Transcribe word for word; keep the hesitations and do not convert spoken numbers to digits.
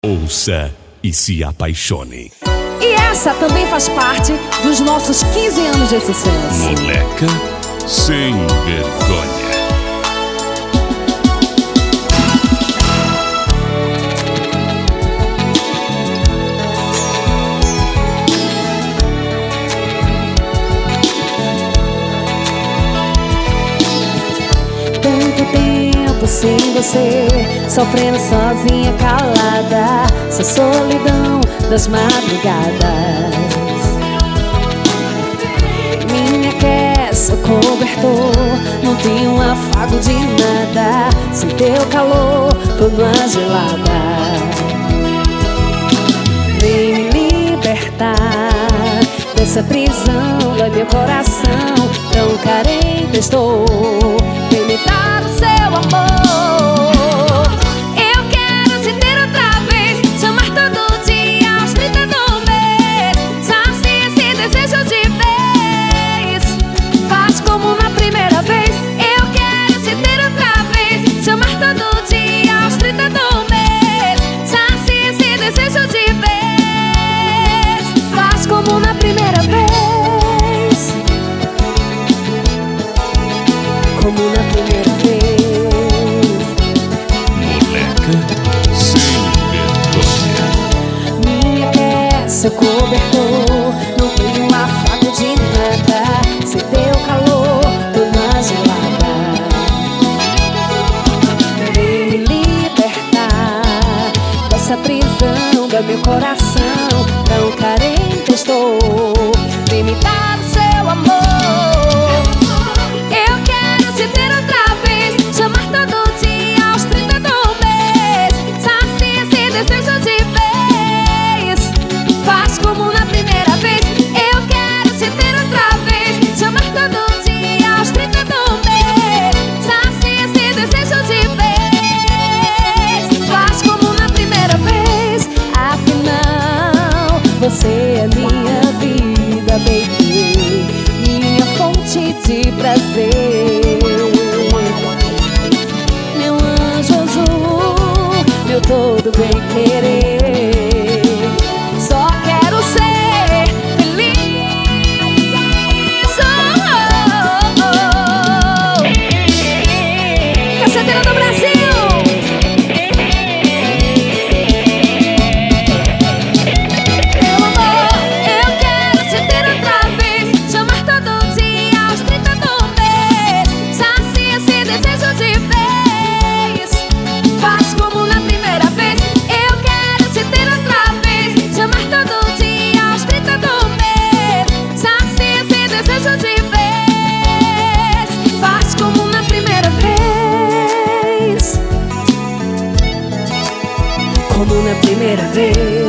Ouça e se apaixone. E essa também faz parte dos nossos quinze anos de sucesso. Moleca sem vergonha. Tanto tempo sem você, sofrendo sozinha, calada, essa solidão das madrugadas. Minha quer seu cobertor, não tem um afago de nada, sem teu calor, tô numa gelada. Vem me libertar dessa prisão, dói meu coração, tão carente estou. Vem me dar o seu amor. Eu quero te ter outra vez, te amar todo dia aos trinta do mês. Sacia esse desejo de vez, faz como na primeira vez. Eu quero te ter outra vez, te amar todo dia aos trinta do mês. Sacia esse desejo de vez, faz como na primeira vez. Como na primeira vez. Moleca sem vergonha. Minha quer seu cobertor, não tem um afago de nada, sem teu calor, tô na gelada. Vem me libertar dessa prisão, do meu coração, tão carente estou. Vem me dar o seu amor. Desejo de vez, faz como na primeira vez. Eu quero te ter outra vez, te amar todo dia aos trinta do mês. Sacia esse desejo de vez, faz como na primeira vez. Afinal, você é minha vida, baby, minha fonte de prazer. Meu anjo azul, meu todo bem querer, só quero ser feliz. Oh, oh, oh. Caceteira do Brasil. Meu amor, eu quero te ter outra vez, te amar todo dia aos trinta do mês. Sacia esse desejo de vez, faz como na primeira vez. Eu quero te ter outra vez, te amar todo dia aos trinta do mês. Sacia esse desejo de vez, faz como na primeira vez. Como na primeira vez.